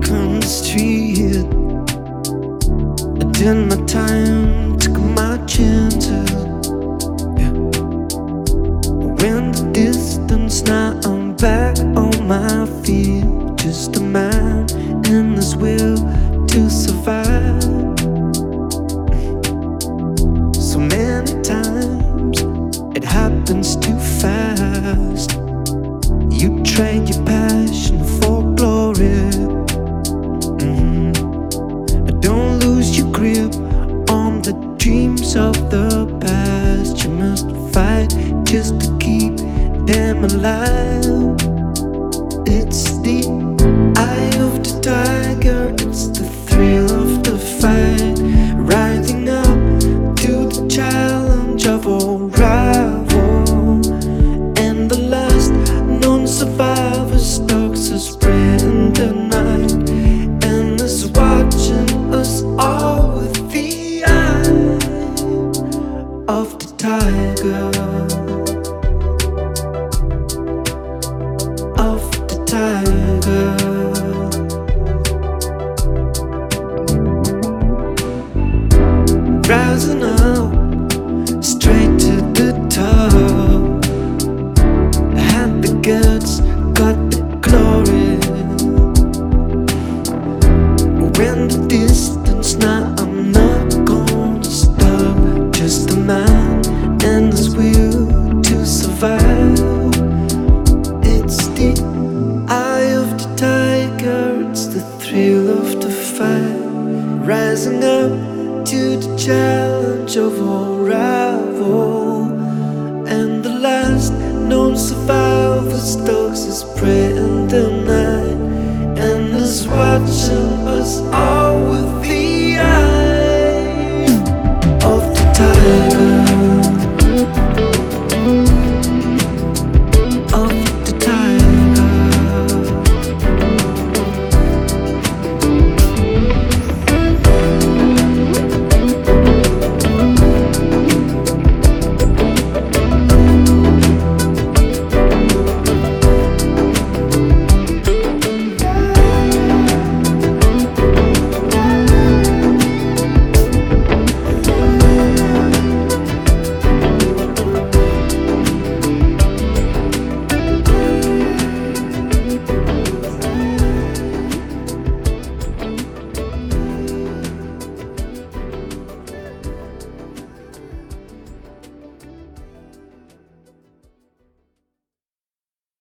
walk on the street. I did my time, took my chances. Yeah. Went the distance, now I'm back on my feet. Just a man in this will to survive. So many times it happens too fast. You trade your passion for glory. Don't lose your grip on the dreams of the past. You must fight just to keep them alive. It's the eye of the tiger, it's the thrill of the fight. Rising up to the challenge of all rival. And the last known survivor stalks us prey in the night, and is watching us all with the eye of the tiger. Of the tiger. Rising up straight to the top. Had the guts, got the glory. When the distance, now I'm not gonna stop. Just a man and his will to survive. It's the eye of the tiger, it's the thrill of the fight. Rising up to the challenge of all rival. And the last known survivor stalks his prey in the night, and is watching us all with the eye of the tiger.